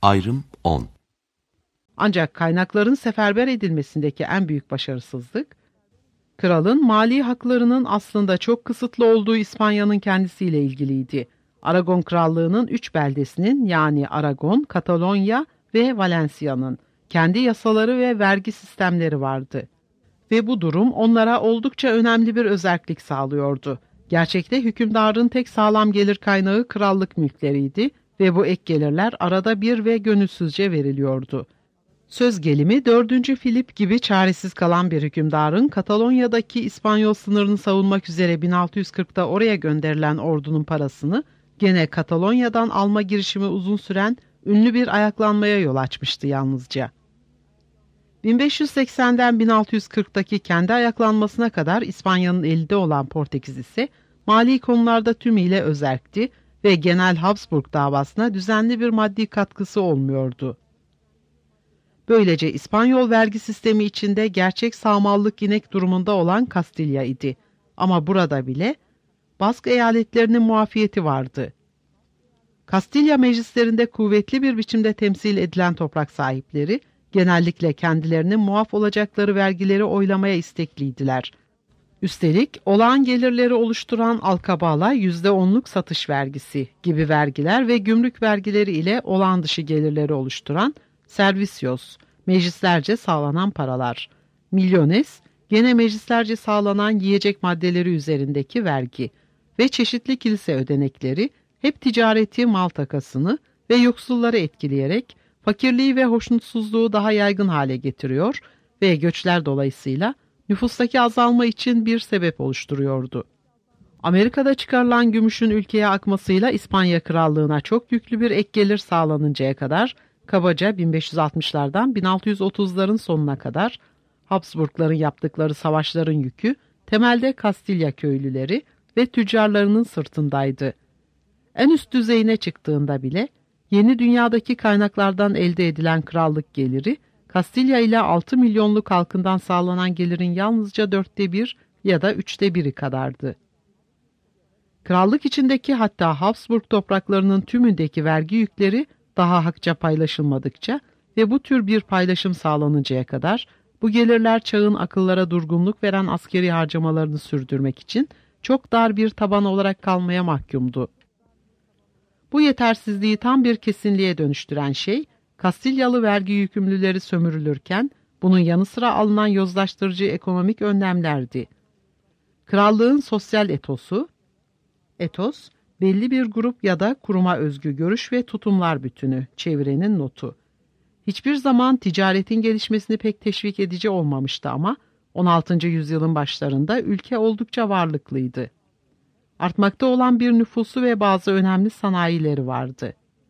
Ayrım 10. Ancak kaynakların seferber edilmesindeki en büyük başarısızlık, kralın mali haklarının aslında çok kısıtlı olduğu İspanya'nın kendisiyle ilgiliydi. Aragon Krallığı'nın 3 beldesinin yani Aragon, Katalonya ve Valencia'nın kendi yasaları ve vergi sistemleri vardı. Ve bu durum onlara oldukça önemli bir özerklik sağlıyordu. Gerçekte hükümdarın tek sağlam gelir kaynağı krallık mülkleriydi ve bu ek gelirler arada bir ve gönülsüzce veriliyordu. Söz gelimi 4. Filip gibi çaresiz kalan bir hükümdarın Katalonya'daki İspanyol sınırını savunmak üzere 1640'da oraya gönderilen ordunun parasını gene Katalonya'dan alma girişimi uzun süren ünlü bir ayaklanmaya yol açmıştı yalnızca. 1580'den 1640'daki kendi ayaklanmasına kadar İspanya'nın elinde olan Portekiz ise mali konularda tümüyle özerkti ve genel Habsburg davasına düzenli bir maddi katkısı olmuyordu. Böylece İspanyol vergi sistemi içinde gerçek sağmallık inek durumunda olan Kastilya idi. Ama burada bile Bask eyaletlerinin muafiyeti vardı. Kastilya meclislerinde kuvvetli bir biçimde temsil edilen toprak sahipleri, genellikle kendilerinin muaf olacakları vergileri oylamaya istekliydiler. Üstelik olağan gelirleri oluşturan alkabala %10'luk satış vergisi gibi vergiler ve gümrük vergileri ile olağan dışı gelirleri oluşturan servisyos, meclislerce sağlanan paralar, milyones, gene meclislerce sağlanan yiyecek maddeleri üzerindeki vergi ve çeşitli kilise ödenekleri hep ticareti, mal takasını ve yoksulları etkileyerek fakirliği ve hoşnutsuzluğu daha yaygın hale getiriyor ve göçler dolayısıyla nüfustaki azalma için bir sebep oluşturuyordu. Amerika'da çıkarılan gümüşün ülkeye akmasıyla İspanya Krallığı'na çok yüklü bir ek gelir sağlanıncaya kadar, kabaca 1560'lardan 1630'ların sonuna kadar Habsburgların yaptıkları savaşların yükü temelde Kastilya köylüleri ve tüccarlarının sırtındaydı. En üst düzeyine çıktığında bile yeni dünyadaki kaynaklardan elde edilen krallık geliri, Kastilya ile 6 milyonluk halkından sağlanan gelirin yalnızca 1/4 ya da 1/3 kadardı. Krallık içindeki hatta Habsburg topraklarının tümündeki vergi yükleri daha hakça paylaşılmadıkça ve bu tür bir paylaşım sağlanıncaya kadar bu gelirler çağın akıllara durgunluk veren askeri harcamalarını sürdürmek için çok dar bir taban olarak kalmaya mahkumdu. Bu yetersizliği tam bir kesinliğe dönüştüren şey, Kastilyalı vergi yükümlüleri sömürülürken bunun yanı sıra alınan yozlaştırıcı ekonomik önlemlerdi. Krallığın sosyal etosu, etos, belli bir grup ya da kuruma özgü görüş ve tutumlar bütünü, çevrenin notu. Hiçbir zaman ticaretin gelişmesini pek teşvik edici olmamıştı ama 16. yüzyılın başlarında ülke oldukça varlıklıydı. Artmakta olan bir nüfusu ve bazı önemli sanayileri vardı.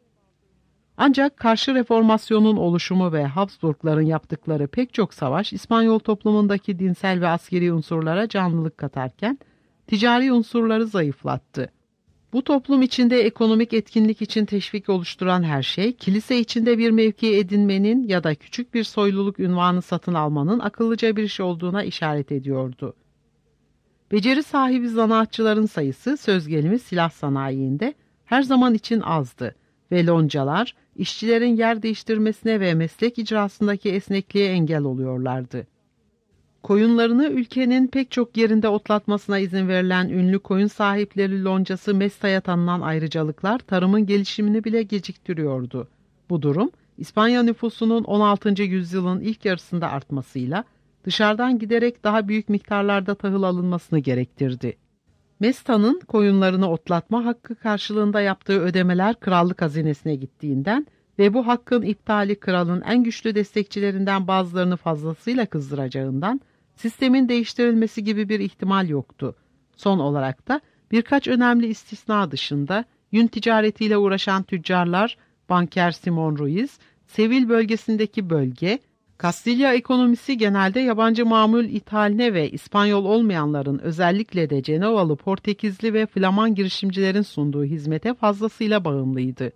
Ancak karşı reformasyonun oluşumu ve Habsburgların yaptıkları pek çok savaş İspanyol toplumundaki dinsel ve askeri unsurlara canlılık katarken ticari unsurları zayıflattı. Bu toplum içinde ekonomik etkinlik için teşvik oluşturan her şey, kilise içinde bir mevki edinmenin ya da küçük bir soyluluk unvanı satın almanın akıllıca bir iş olduğuna işaret ediyordu. Beceri sahibi zanaatçıların sayısı söz gelimi silah sanayiinde her zaman için azdı ve loncalar işçilerin yer değiştirmesine ve meslek icrasındaki esnekliğe engel oluyorlardı. Koyunlarını ülkenin pek çok yerinde otlatmasına izin verilen ünlü koyun sahipleri loncası Mesta'ya tanınan ayrıcalıklar tarımın gelişimini bile geciktiriyordu. Bu durum İspanya nüfusunun 16. yüzyılın ilk yarısında artmasıyla dışarıdan giderek daha büyük miktarlarda tahıl alınmasını gerektirdi. Mesta'nın koyunlarını otlatma hakkı karşılığında yaptığı ödemeler krallık hazinesine gittiğinden ve bu hakkın iptali kralın en güçlü destekçilerinden bazılarını fazlasıyla kızdıracağından sistemin değiştirilmesi gibi bir ihtimal yoktu. Son olarak da birkaç önemli istisna dışında yün ticaretiyle uğraşan tüccarlar, banker Simon Ruiz, Sevil bölgesindeki bölge, Kastilya ekonomisi genelde yabancı mamul ithaline ve İspanyol olmayanların özellikle de Cenovalı, Portekizli ve Flaman girişimcilerin sunduğu hizmete fazlasıyla bağımlıydı.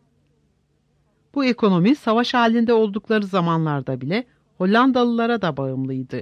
Bu ekonomi savaş halinde oldukları zamanlarda bile Hollandalılara da bağımlıydı.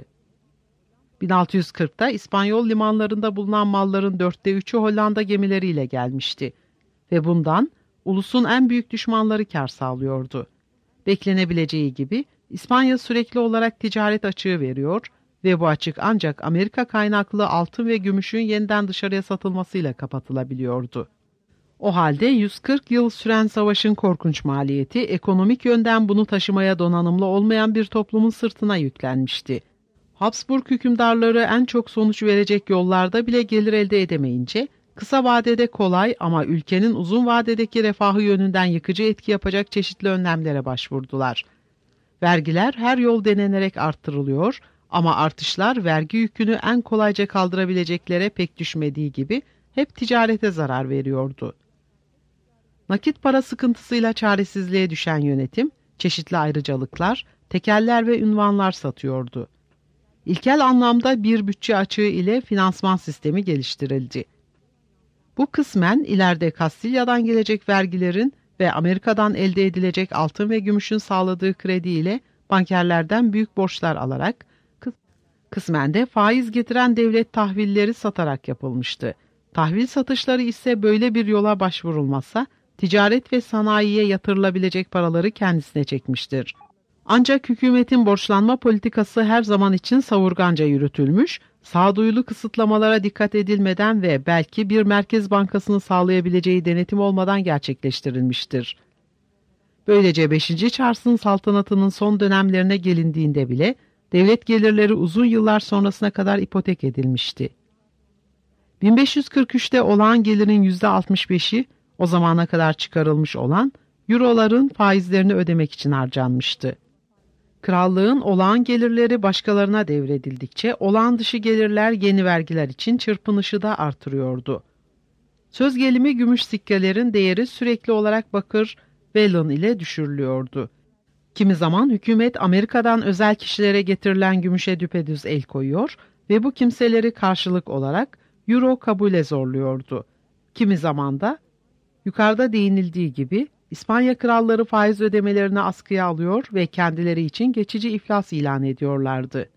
1640'da İspanyol limanlarında bulunan malların 3/4'ü Hollanda gemileriyle gelmişti ve bundan ulusun en büyük düşmanları kar sağlıyordu. Beklenebileceği gibi İspanya sürekli olarak ticaret açığı veriyor ve bu açık ancak Amerika kaynaklı altın ve gümüşün yeniden dışarıya satılmasıyla kapatılabiliyordu. O halde 140 yıl süren savaşın korkunç maliyeti ekonomik yönden bunu taşımaya donanımlı olmayan bir toplumun sırtına yüklenmişti. Habsburg hükümdarları en çok sonuç verecek yollarda bile gelir elde edemeyince, kısa vadede kolay ama ülkenin uzun vadedeki refahı yönünden yıkıcı etki yapacak çeşitli önlemlere başvurdular. Vergiler her yol denenerek arttırılıyor ama artışlar vergi yükünü en kolayca kaldırabileceklere pek düşmediği gibi hep ticarete zarar veriyordu. Nakit para sıkıntısıyla çaresizliğe düşen yönetim, çeşitli ayrıcalıklar, tekeller ve ünvanlar satıyordu. İlkel anlamda bir bütçe açığı ile finansman sistemi geliştirildi. Bu kısmen ileride Kastilya'dan gelecek vergilerin ve Amerika'dan elde edilecek altın ve gümüşün sağladığı kredi ile bankerlerden büyük borçlar alarak, kısmen de faiz getiren devlet tahvilleri satarak yapılmıştı. Tahvil satışları ise böyle bir yola başvurulmazsa, ticaret ve sanayiye yatırılabilecek paraları kendisine çekmiştir. Ancak hükümetin borçlanma politikası her zaman için savurganca yürütülmüş, sağduyulu kısıtlamalara dikkat edilmeden ve belki bir merkez bankasını sağlayabileceği denetim olmadan gerçekleştirilmiştir. Böylece 5. Charles'ın saltanatının son dönemlerine gelindiğinde bile devlet gelirleri uzun yıllar sonrasına kadar ipotek edilmişti. 1543'te olağan gelirin %65'i o zamana kadar çıkarılmış olan euroların faizlerini ödemek için harcanmıştı. Krallığın olağan gelirleri başkalarına devredildikçe olağan dışı gelirler yeni vergiler için çırpınışı da artırıyordu. Söz gelimi gümüş sikkelerin değeri sürekli olarak bakır vellon ile düşürülüyordu. Kimi zaman hükümet Amerika'dan özel kişilere getirilen gümüşe düpedüz el koyuyor ve bu kimseleri karşılık olarak euro kabule zorluyordu. Kimi zaman da yukarıda değinildiği gibi İspanya kralları faiz ödemelerini askıya alıyor ve kendileri için geçici iflas ilan ediyorlardı.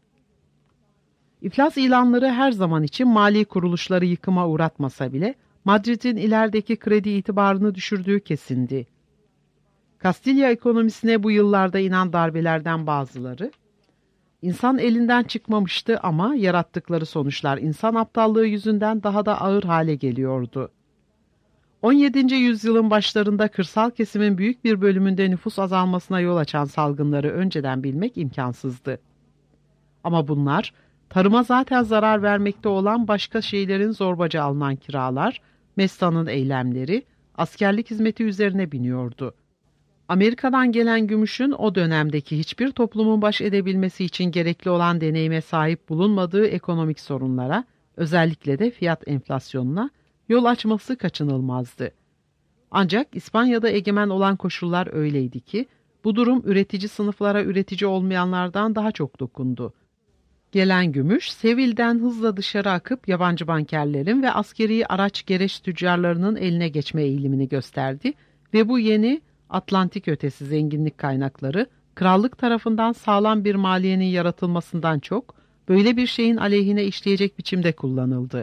İflas ilanları her zaman için mali kuruluşları yıkıma uğratmasa bile Madrid'in ilerideki kredi itibarını düşürdüğü kesindi. Kastilya ekonomisine bu yıllarda inen darbelerden bazıları, insan elinden çıkmamıştı ama yarattıkları sonuçlar insan aptallığı yüzünden daha da ağır hale geliyordu. 17. yüzyılın başlarında kırsal kesimin büyük bir bölümünde nüfus azalmasına yol açan salgınları önceden bilmek imkansızdı. Ama bunlar, tarıma zaten zarar vermekte olan başka şeylerin zorbaca alınan kiralar, Mesta'nın eylemleri, askerlik hizmeti üzerine biniyordu. Amerika'dan gelen gümüşün o dönemdeki hiçbir toplumun baş edebilmesi için gerekli olan deneyime sahip bulunmadığı ekonomik sorunlara, özellikle de fiyat enflasyonuna, yol açması kaçınılmazdı. Ancak İspanya'da egemen olan koşullar öyleydi ki, bu durum üretici sınıflara üretici olmayanlardan daha çok dokundu. Gelen gümüş, Seville'den hızla dışarı akıp yabancı bankerlerin ve askeri araç gereç tüccarlarının eline geçme eğilimini gösterdi ve bu yeni Atlantik ötesi zenginlik kaynakları, krallık tarafından sağlam bir maliyenin yaratılmasından çok, böyle bir şeyin aleyhine işleyecek biçimde kullanıldı.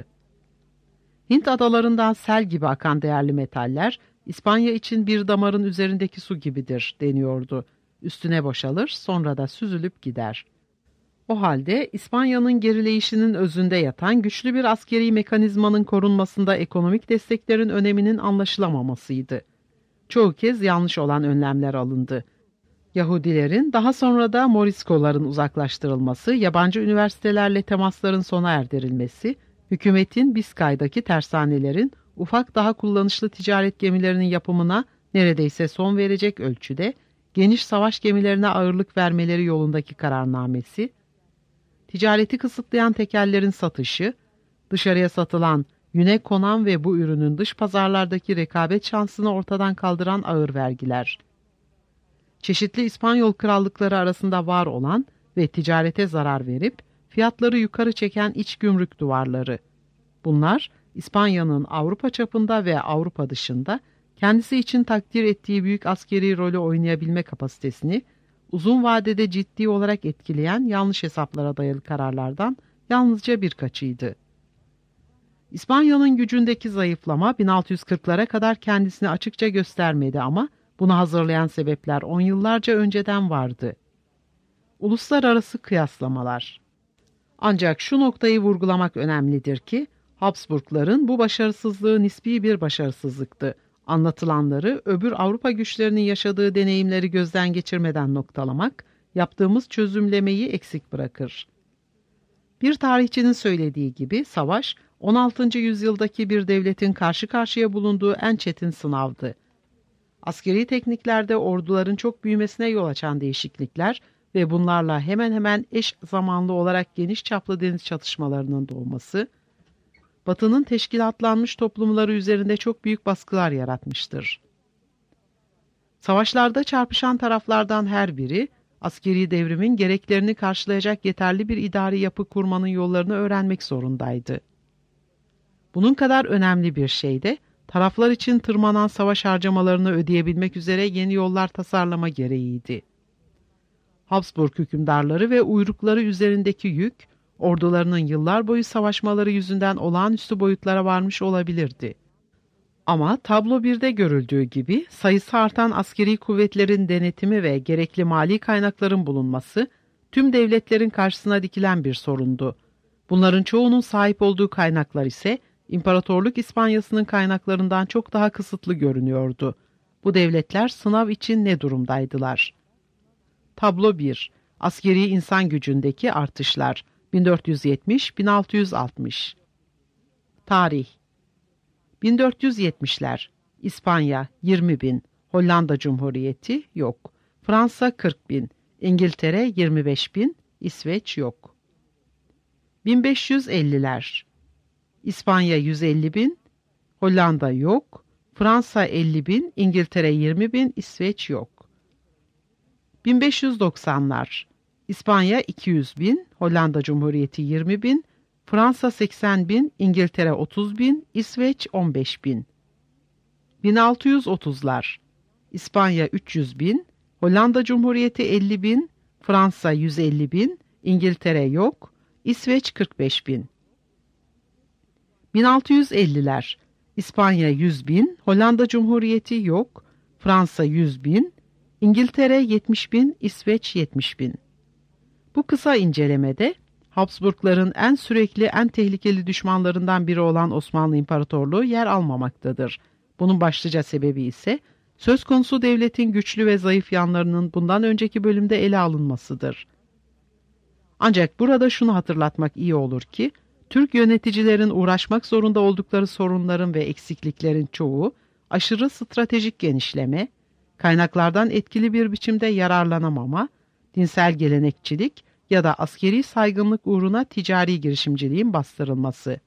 Hint adalarından sel gibi akan değerli metaller, İspanya için bir damarın üzerindeki su gibidir deniyordu. Üstüne boşalır, sonra da süzülüp gider. O halde İspanya'nın gerileyişinin özünde yatan güçlü bir askeri mekanizmanın korunmasında ekonomik desteklerin öneminin anlaşılamamasıydı. Çoğu kez yanlış olan önlemler alındı. Yahudilerin, daha sonra da Moriskoların uzaklaştırılması, yabancı üniversitelerle temasların sona erdirilmesi, hükümetin Biskay'daki tersanelerin ufak daha kullanışlı ticaret gemilerinin yapımına neredeyse son verecek ölçüde geniş savaş gemilerine ağırlık vermeleri yolundaki kararnamesi, ticareti kısıtlayan tekellerin satışı, dışarıya satılan yüne konan ve bu ürünün dış pazarlardaki rekabet şansını ortadan kaldıran ağır vergiler, çeşitli İspanyol krallıkları arasında var olan ve ticarete zarar verip fiyatları yukarı çeken iç gümrük duvarları. Bunlar İspanya'nın Avrupa çapında ve Avrupa dışında kendisi için takdir ettiği büyük askeri rolü oynayabilme kapasitesini uzun vadede ciddi olarak etkileyen yanlış hesaplara dayalı kararlardan yalnızca birkaçıydı. İspanya'nın gücündeki zayıflama 1640'lara kadar kendisini açıkça göstermedi ama Bunu hazırlayan sebepler 10 yıllarca önceden vardı. Uluslararası kıyaslamalar. Ancak şu noktayı vurgulamak önemlidir ki, Habsburgların bu başarısızlığı nispi bir başarısızlıktı. Anlatılanları öbür Avrupa güçlerinin yaşadığı deneyimleri gözden geçirmeden noktalamak, yaptığımız çözümlemeyi eksik bırakır. Bir tarihçinin söylediği gibi savaş, 16. yüzyıldaki bir devletin karşı karşıya bulunduğu en çetin sınavdı. Askeri tekniklerde orduların çok büyümesine yol açan değişiklikler ve bunlarla hemen hemen eş zamanlı olarak geniş çaplı deniz çatışmalarının doğması, Batı'nın teşkilatlanmış toplumları üzerinde çok büyük baskılar yaratmıştır. Savaşlarda çarpışan taraflardan her biri, askeri devrimin gereklerini karşılayacak yeterli bir idari yapı kurmanın yollarını öğrenmek zorundaydı. Bunun kadar önemli bir şey de, taraflar için tırmanan savaş harcamalarını ödeyebilmek üzere yeni yollar tasarlama gereğiydi. Habsburg hükümdarları ve uyrukları üzerindeki yük, ordularının yıllar boyu savaşmaları yüzünden olağanüstü boyutlara varmış olabilirdi. Ama tablo 1'de görüldüğü gibi sayısı artan askeri kuvvetlerin denetimi ve gerekli mali kaynakların bulunması, tüm devletlerin karşısına dikilen bir sorundu. Bunların çoğunun sahip olduğu kaynaklar ise, İmparatorluk İspanyası'nın kaynaklarından çok daha kısıtlı görünüyordu. Bu devletler sınav için ne durumdaydılar? Tablo 1. Askeri insan gücündeki artışlar 1470-1660. Tarih 1470'ler İspanya 20.000, Hollanda Cumhuriyeti yok. Fransa 40.000, İngiltere 25.000, İsveç yok. 1550'ler İspanya 150.000, Hollanda yok. Fransa 50.000, İngiltere 20.000, İsveç yok. 1590'lar İspanya 200.000, Hollanda Cumhuriyeti 20.000, Fransa 80.000, İngiltere 30.000, İsveç 15.000. 1630'lar İspanya 300.000, Hollanda Cumhuriyeti 50.000, Fransa 150.000, İngiltere yok, İsveç 45.000. 1650'ler İspanya 100.000, Hollanda Cumhuriyeti yok, Fransa 100.000, İngiltere 70.000, İsveç 70.000. Bu kısa incelemede Habsburgların en sürekli, en tehlikeli düşmanlarından biri olan Osmanlı İmparatorluğu yer almamaktadır. Bunun başlıca sebebi ise söz konusu devletin güçlü ve zayıf yanlarının bundan önceki bölümde ele alınmasıdır. Ancak burada şunu hatırlatmak iyi olur ki, Türk yöneticilerin uğraşmak zorunda oldukları sorunların ve eksikliklerin çoğu, aşırı stratejik genişleme, kaynaklardan etkili bir biçimde yararlanamama, dinsel gelenekçilik ya da askeri saygınlık uğruna ticari girişimciliğin bastırılması.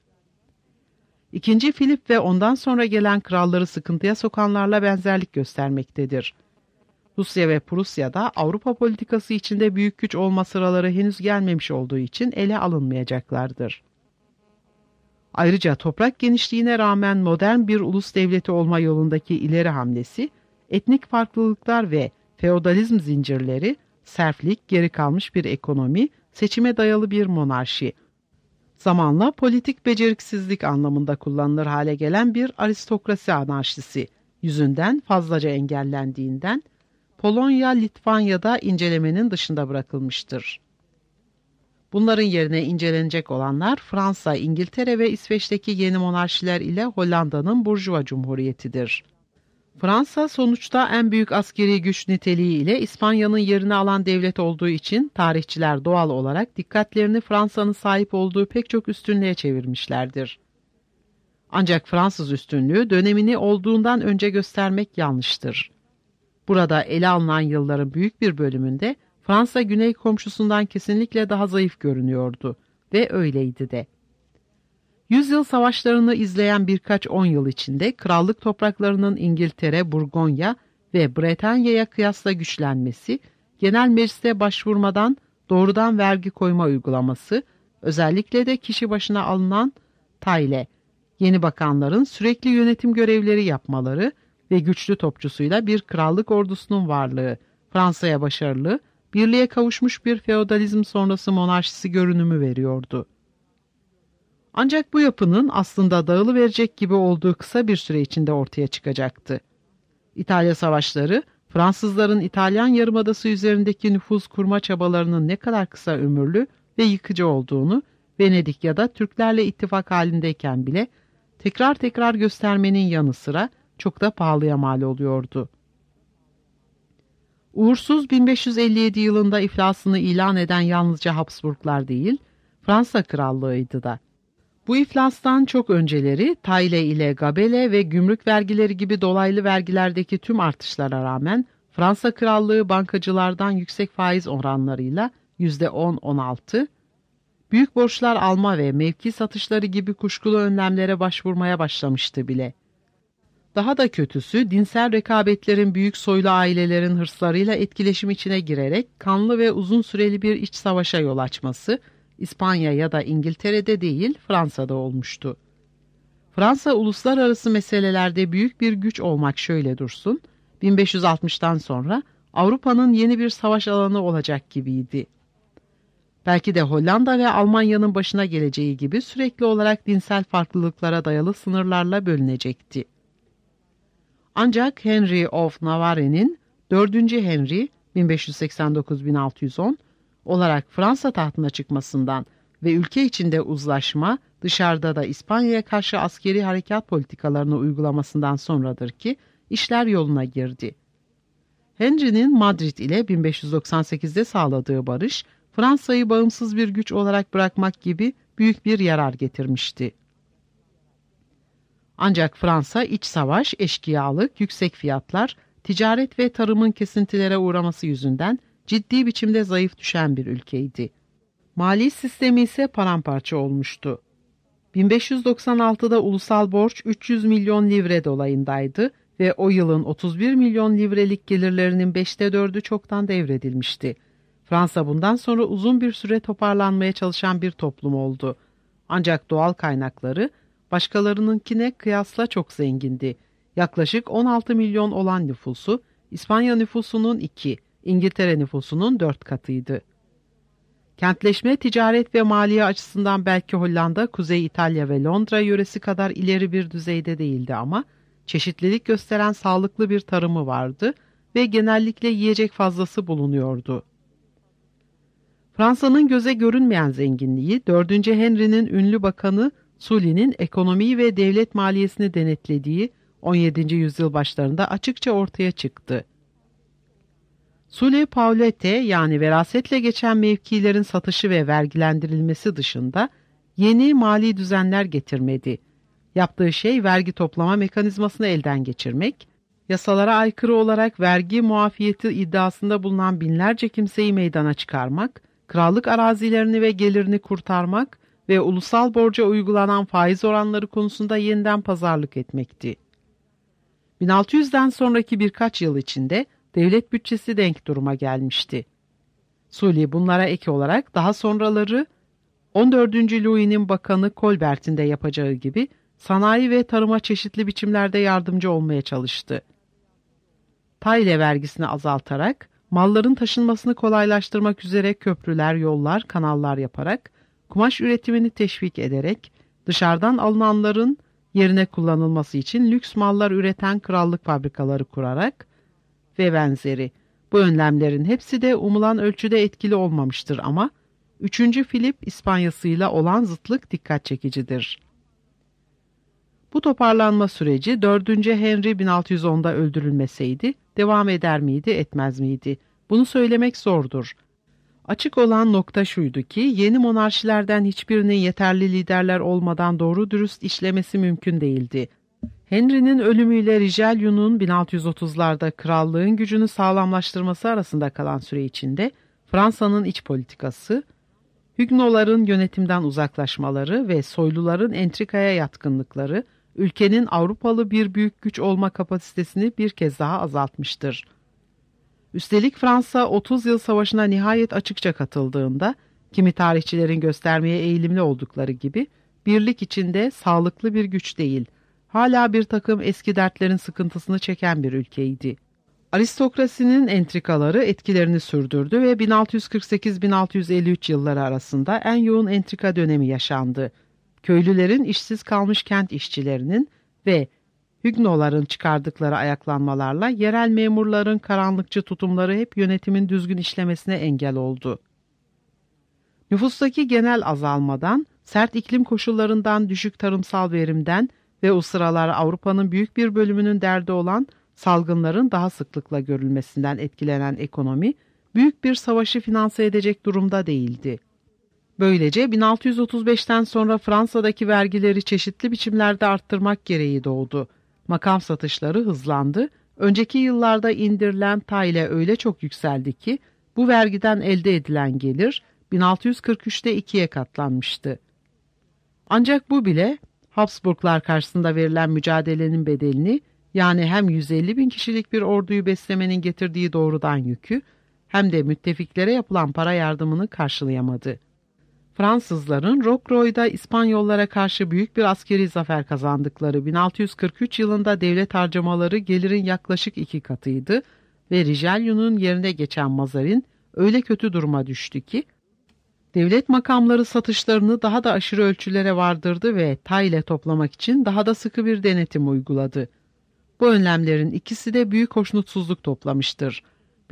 İkinci Filip ve ondan sonra gelen kralları sıkıntıya sokanlarla benzerlik göstermektedir. Rusya ve Prusya'da Avrupa politikası içinde büyük güç olma sıraları henüz gelmemiş olduğu için ele alınmayacaklardır. Ayrıca toprak genişliğine rağmen modern bir ulus devleti olma yolundaki ileri hamlesi, etnik farklılıklar ve feodalizm zincirleri, serflik, geri kalmış bir ekonomi, seçime dayalı bir monarşi, zamanla politik beceriksizlik anlamında kullanılır hale gelen bir aristokrasi anarşisi yüzünden fazlaca engellendiğinden, Polonya, Litvanya'da incelemenin dışında bırakılmıştır. Bunların yerine incelenecek olanlar Fransa, İngiltere ve İsveç'teki yeni monarşiler ile Hollanda'nın Burjuva Cumhuriyeti'dir. Fransa sonuçta en büyük askeri güç niteliği ile İspanya'nın yerini alan devlet olduğu için tarihçiler doğal olarak dikkatlerini Fransa'nın sahip olduğu pek çok üstünlüğe çevirmişlerdir. Ancak Fransız üstünlüğü dönemini olduğundan önce göstermek yanlıştır. Burada ele alınan yılların büyük bir bölümünde Fransa güney komşusundan kesinlikle daha zayıf görünüyordu ve öyleydi de. Yüzyıl savaşlarını izleyen birkaç 10 yıl içinde krallık topraklarının İngiltere, Burgonya ve Bretanya'ya kıyasla güçlenmesi, genel mecliste başvurmadan doğrudan vergi koyma uygulaması, özellikle de kişi başına alınan tayle, yeni bakanların sürekli yönetim görevleri yapmaları ve güçlü topçusuyla bir krallık ordusunun varlığı, Fransa'ya başarılı, birliğe kavuşmuş bir feodalizm sonrası monarşisi görünümü veriyordu. Ancak bu yapının aslında dağılıverecek gibi olduğu kısa bir süre içinde ortaya çıkacaktı. İtalya savaşları, Fransızların İtalyan Yarımadası üzerindeki nüfuz kurma çabalarının ne kadar kısa ömürlü ve yıkıcı olduğunu, Venedik ya da Türklerle ittifak halindeyken bile tekrar tekrar göstermenin yanı sıra çok da pahalıya mal oluyordu. Uğursuz 1557 yılında iflasını ilan eden yalnızca Habsburglar değil, Fransa Krallığı'ydı da. Bu iflastan çok önceleri Taille ile Gabele ve gümrük vergileri gibi dolaylı vergilerdeki tüm artışlara rağmen Fransa Krallığı bankacılardan yüksek faiz oranlarıyla %10-16, büyük borçlar alma ve mevki satışları gibi kuşkulu önlemlere başvurmaya başlamıştı bile. Daha da kötüsü dinsel rekabetlerin büyük soylu ailelerin hırslarıyla etkileşim içine girerek kanlı ve uzun süreli bir iç savaşa yol açması, İspanya ya da İngiltere'de değil Fransa'da olmuştu. Fransa uluslararası meselelerde büyük bir güç olmak şöyle dursun, 1560'tan sonra Avrupa'nın yeni bir savaş alanı olacak gibiydi. Belki de Hollanda ve Almanya'nın başına geleceği gibi sürekli olarak dinsel farklılıklara dayalı sınırlarla bölünecekti. Ancak Henry of Navarre'nin 4. Henry 1589-1610 olarak Fransa tahtına çıkmasından ve ülke içinde uzlaşma, dışarıda da İspanya'ya karşı askeri harekat politikalarını uygulamasından sonradır ki işler yoluna girdi. Henry'nin Madrid ile 1598'de sağladığı barış, Fransa'yı bağımsız bir güç olarak bırakmak gibi büyük bir yarar getirmişti. Ancak Fransa iç savaş, eşkıyalık, yüksek fiyatlar, ticaret ve tarımın kesintilere uğraması yüzünden ciddi biçimde zayıf düşen bir ülkeydi. Mali sistemi ise paramparça olmuştu. 1596'da ulusal borç 300 milyon livre dolayındaydı ve o yılın 31 milyon livrelik gelirlerinin 4'ü çoktan devredilmişti. Fransa bundan sonra uzun bir süre toparlanmaya çalışan bir toplum oldu. Ancak doğal kaynakları başkalarınınkine kıyasla çok zengindi. Yaklaşık 16 milyon olan nüfusu, İspanya nüfusunun 2, İngiltere nüfusunun 4 katıydı. Kentleşme, ticaret ve maliye açısından belki Hollanda, Kuzey İtalya ve Londra yöresi kadar ileri bir düzeyde değildi ama çeşitlilik gösteren sağlıklı bir tarımı vardı ve genellikle yiyecek fazlası bulunuyordu. Fransa'nın göze görünmeyen zenginliği, 4. Henry'nin ünlü bakanı Sully'nin ekonomiyi ve devlet maliyesini denetlediği 17. yüzyıl başlarında açıkça ortaya çıktı. Sully, Paulette yani verasetle geçen mevkilerin satışı ve vergilendirilmesi dışında yeni mali düzenler getirmedi. Yaptığı şey vergi toplama mekanizmasını elden geçirmek, yasalara aykırı olarak vergi muafiyeti iddiasında bulunan binlerce kimseyi meydana çıkarmak, krallık arazilerini ve gelirini kurtarmak ve ulusal borca uygulanan faiz oranları konusunda yeniden pazarlık etmekti. 1600'den sonraki birkaç yıl içinde devlet bütçesi denk duruma gelmişti. Sully bunlara ek olarak daha sonraları 14. Louis'nin bakanı Colbert'in de yapacağı gibi sanayi ve tarıma çeşitli biçimlerde yardımcı olmaya çalıştı. Taille vergisini azaltarak, malların taşınmasını kolaylaştırmak üzere köprüler, yollar, kanallar yaparak, kumaş üretimini teşvik ederek, dışarıdan alınanların yerine kullanılması için lüks mallar üreten krallık fabrikaları kurarak ve benzeri. Bu önlemlerin hepsi de umulan ölçüde etkili olmamıştır ama 3. Philip İspanyasıyla olan zıtlık dikkat çekicidir. Bu toparlanma süreci 4. Henry 1610'da öldürülmeseydi devam eder miydi, etmez miydi? Bunu söylemek zordur. Açık olan nokta şuydu ki yeni monarşilerden hiçbirinin yeterli liderler olmadan doğru dürüst işlemesi mümkün değildi. Henry'nin ölümüyle Richelieu'nun 1630'larda krallığın gücünü sağlamlaştırması arasında kalan süre içinde Fransa'nın iç politikası, Huguenotların yönetimden uzaklaşmaları ve soyluların entrikaya yatkınlıkları, ülkenin Avrupalı bir büyük güç olma kapasitesini bir kez daha azaltmıştır. Üstelik Fransa 30 yıl savaşına nihayet açıkça katıldığında, kimi tarihçilerin göstermeye eğilimli oldukları gibi, birlik içinde sağlıklı bir güç değil, hala bir takım eski dertlerin sıkıntısını çeken bir ülkeydi. Aristokrasinin entrikaları etkilerini sürdürdü ve 1648-1653 yılları arasında en yoğun entrika dönemi yaşandı. Köylülerin işsiz kalmış kent işçilerinin ve Huguenotların çıkardıkları ayaklanmalarla yerel memurların karanlıkçı tutumları hep yönetimin düzgün işlemesine engel oldu. Nüfustaki genel azalmadan, sert iklim koşullarından, düşük tarımsal verimden ve o sıralar Avrupa'nın büyük bir bölümünün derdi olan salgınların daha sıklıkla görülmesinden etkilenen ekonomi, büyük bir savaşı finanse edecek durumda değildi. Böylece 1635'ten sonra Fransa'daki vergileri çeşitli biçimlerde arttırmak gereği doğdu. Makam satışları hızlandı. Önceki yıllarda indirilen tayle öyle çok yükseldi ki bu vergiden elde edilen gelir 1643'te 2'ye katlanmıştı. Ancak bu bile Habsburglar karşısında verilen mücadelenin bedelini, yani hem 150 bin kişilik bir orduyu beslemenin getirdiği doğrudan yükü hem de müttefiklere yapılan para yardımını karşılayamadı. Fransızların Rocroy'da İspanyollara karşı büyük bir askeri zafer kazandıkları 1643 yılında devlet harcamaları gelirin yaklaşık 2 katıydı ve Richelieu'nun yerine geçen Mazarin öyle kötü duruma düştü ki devlet makamları satışlarını daha da aşırı ölçülere vardırdı ve tayle toplamak için daha da sıkı bir denetim uyguladı. Bu önlemlerin ikisi de büyük hoşnutsuzluk toplamıştır.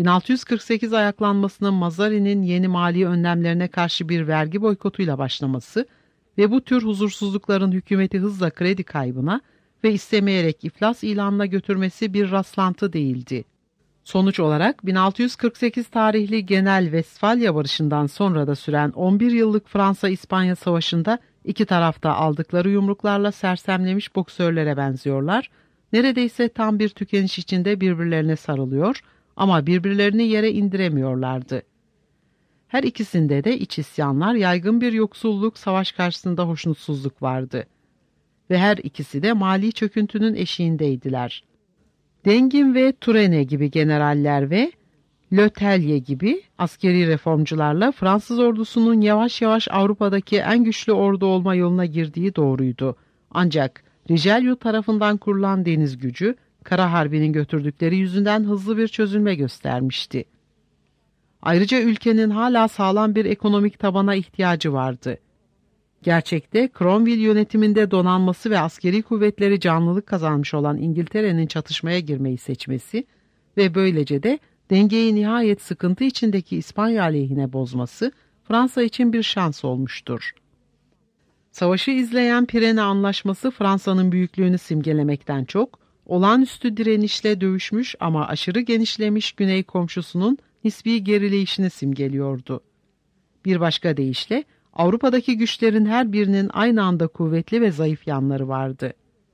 1648 ayaklanmasının Mazarin'in yeni mali önlemlerine karşı bir vergi boykotuyla başlaması ve bu tür huzursuzlukların hükümeti hızla kredi kaybına ve istemeyerek iflas ilanına götürmesi bir rastlantı değildi. Sonuç olarak 1648 tarihli Genel Westfalya Barışı'ndan sonra da süren 11 yıllık Fransa-İspanya Savaşı'nda iki tarafta aldıkları yumruklarla sersemlemiş boksörlere benziyorlar, neredeyse tam bir tükeniş içinde birbirlerine sarılıyor ama birbirlerini yere indiremiyorlardı. Her ikisinde de iç isyanlar, yaygın bir yoksulluk, savaş karşısında hoşnutsuzluk vardı. Ve her ikisi de mali çöküntünün eşiğindeydiler. Dengin ve Turenne gibi generaller ve Le Tellier gibi askeri reformcularla Fransız ordusunun yavaş yavaş Avrupa'daki en güçlü ordu olma yoluna girdiği doğruydu. Ancak Richelieu tarafından kurulan deniz gücü, Kara Harbi'nin götürdükleri yüzünden hızlı bir çözülme göstermişti. Ayrıca ülkenin hala sağlam bir ekonomik tabana ihtiyacı vardı. Gerçekte Cromwell yönetiminde donanması ve askeri kuvvetleri canlılık kazanmış olan İngiltere'nin çatışmaya girmeyi seçmesi ve böylece de dengeyi nihayet sıkıntı içindeki İspanya aleyhine bozması Fransa için bir şans olmuştur. Savaşı izleyen Pirene Anlaşması Fransa'nın büyüklüğünü simgelemekten çok, olağanüstü direnişle dövüşmüş ama aşırı genişlemiş güney komşusunun nispi gerileyişini simgeliyordu. Bir başka deyişle, Avrupa'daki güçlerin her birinin aynı anda kuvvetli ve zayıf yanları vardı.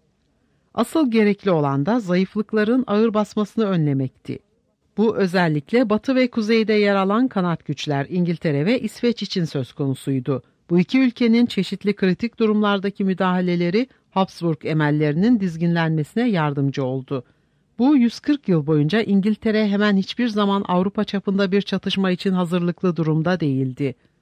Asıl gerekli olan da zayıflıkların ağır basmasını önlemekti. Bu özellikle batı ve kuzeyde yer alan kanat güçler İngiltere ve İsveç için söz konusuydu. Bu iki ülkenin çeşitli kritik durumlardaki müdahaleleri Habsburg emellerinin dizginlenmesine yardımcı oldu. Bu 140 yıl boyunca İngiltere hemen hiçbir zaman Avrupa çapında bir çatışma için hazırlıklı durumda değildi.